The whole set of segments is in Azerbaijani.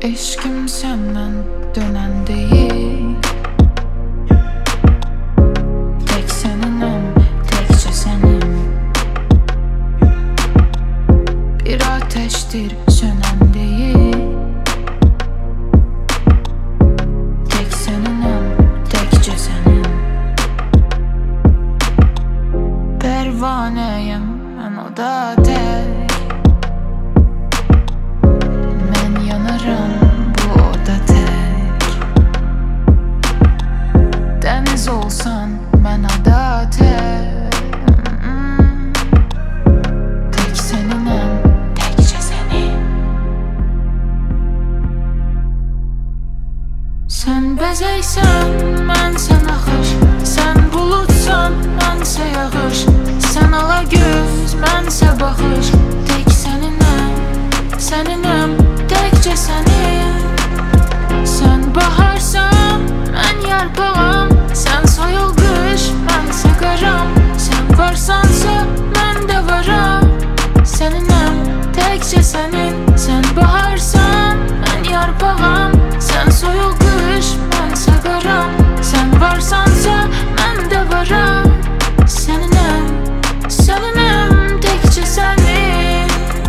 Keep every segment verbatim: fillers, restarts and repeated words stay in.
Eşkim senden dönen değil. Tek seninim, tekçe senin. Bir ateştir sönen değil. Tek seninim, tekçe senin. Pervaneyim ben, o da tek. Ben yanarım, bu oda tek. Deniz olsan ben ada tek. Tek seninim, tekçe senin. Sen bezeysen, mənsə naxış. Sen bulutsan, mənsə yağış. Sen ala göz, mənsə baxış. Tek seninim, seninim, tekçe senin. Sen baharsan, mən yarpağam. Sen soyul qış, mənsə qaram. Sen varsansa, mən də varam. Seninim, tekçe senin. Sen baharsan, mən yarpağam. Sen soyul qış, mənsə qaram. Sen varsansa, mən də varam. Seninim, seninim, tekçe senin.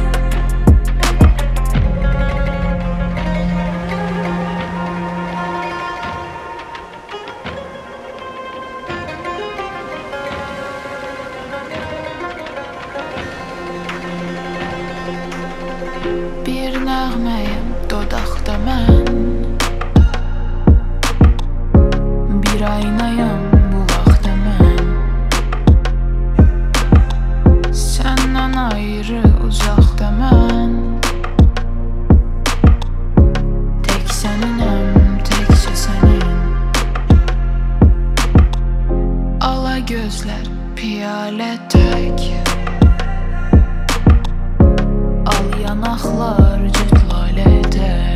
Bir nəğməyim dodaqda mən. Bir aynayım bu vaxtda mən. Səndən ayrı uzaqda mən. Tek seninim, tekçe senin. Ala gözlər piyalə tək. Al yanaqlar cüt lalə tək.